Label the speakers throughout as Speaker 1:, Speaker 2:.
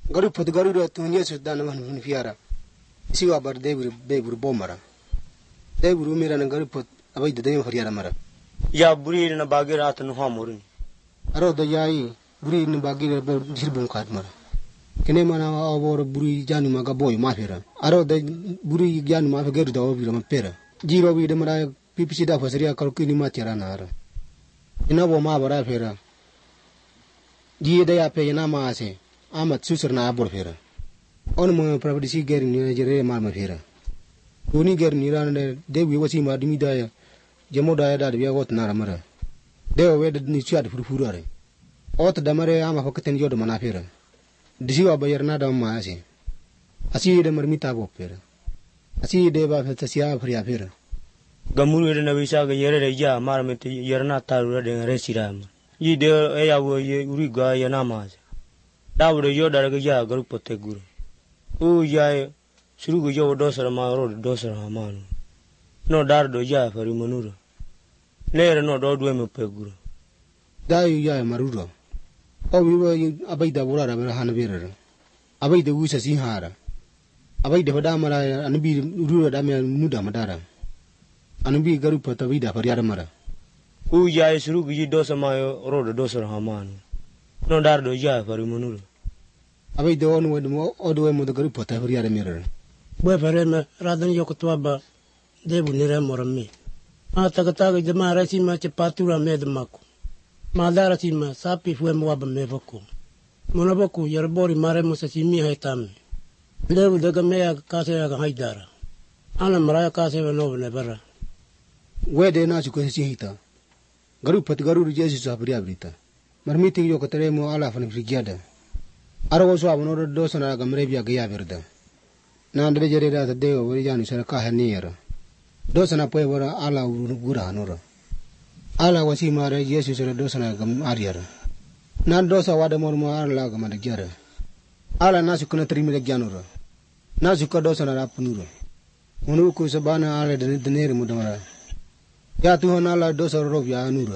Speaker 1: Garu pot garu ro tunya sudan man fiara. Siwa bar debur bomara. Debur mira na garu pot abai de dem fariara mara.
Speaker 2: Ya buri na bagira atan hamurin.
Speaker 1: Aro da yai buri ni bagira ber sirbun kat mara. Kene mana awor buri jani maga boy mafira. Aro da buri jani mafa garu da obira mapera. Jiro bi de mara pipisi da fasaria kalkini matira na ara. Ina bo ma bara fera. Ji da ya pe ina ma ase. Amat susur na abor fera. On mo pravdisi ger ni jere ma ma fera. Doni ger ni ran de wi wasi ma dimi da ya. Jamo da ya da biya got na ramara. De we de ni ciat furu are. Ot da mare ama fakten yodo mana fera. Disi wa bayar na da ma ase. Asi de marmita bo fera. Asi de ba fa sia fria fera.
Speaker 2: Gamuru de na bisa ga yere ya mar me yerna taru de resirama. Yi de ya wo ye uri ga ya na ma. Dawre yo dar ga ya garu pote guru. U ya suru ga yo dosara ma ro dosara ma no. No dar do ya fari manura. Lere no do dwe me pe guru.
Speaker 1: Dai ya maruro. O wi wa abai da bura ra hana bere. Abai da wusa sin hara. Abai da bada mara anbi ruro da me muda madara. Anbi garu pota wi da fariara mara.
Speaker 2: U ya suru ga yi dosara ma ro dosara ma no. No dar do ya fari manura.
Speaker 1: Abai da onu mo odo mo da garu pota fariara mera.
Speaker 3: Bue fare me radan yo kutwa ba debu nire morami. Ma tagataga de ma rasi ma che patura me de mako. Ma dara si ma sapi fue mo ba me voko. Mona boku yerbori mare mo sa si mi haitame. Debu daga me ya kase ya haidara. Ana maraya kase wa no ne bara.
Speaker 1: We de na su ko si hita. Garu pat garu jesu sa fariara brita. Marmiti yo katare mo ala fani frigiada. Aro so abono do sana ga mrebia ga ya verda. Na ndre jere da de o ri janu sara ka hanira. Do sana poe wora ala gura anora. Ala wasi mare yesu sara do sana ga ariara. Na do sa wada mor mo ala ga mada jara. Ala na su kuna trimi da janura. Na su ka do sana ra punura. Unu ku sabana ala de denere mo damara. Ya tu hona ala do sa ro ya anura.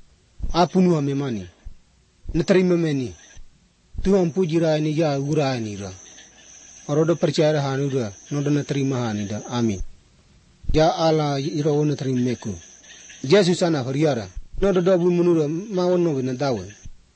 Speaker 1: Apunu ame mani. Na trimi meni. Tu am pujira ni ya gura ni ra. Orodo percaya hanura, noda na terima hanida, amin. Ya Allah iro na terima meku. Yesus sana fariara, noda dobu menura, mau no bina dawe.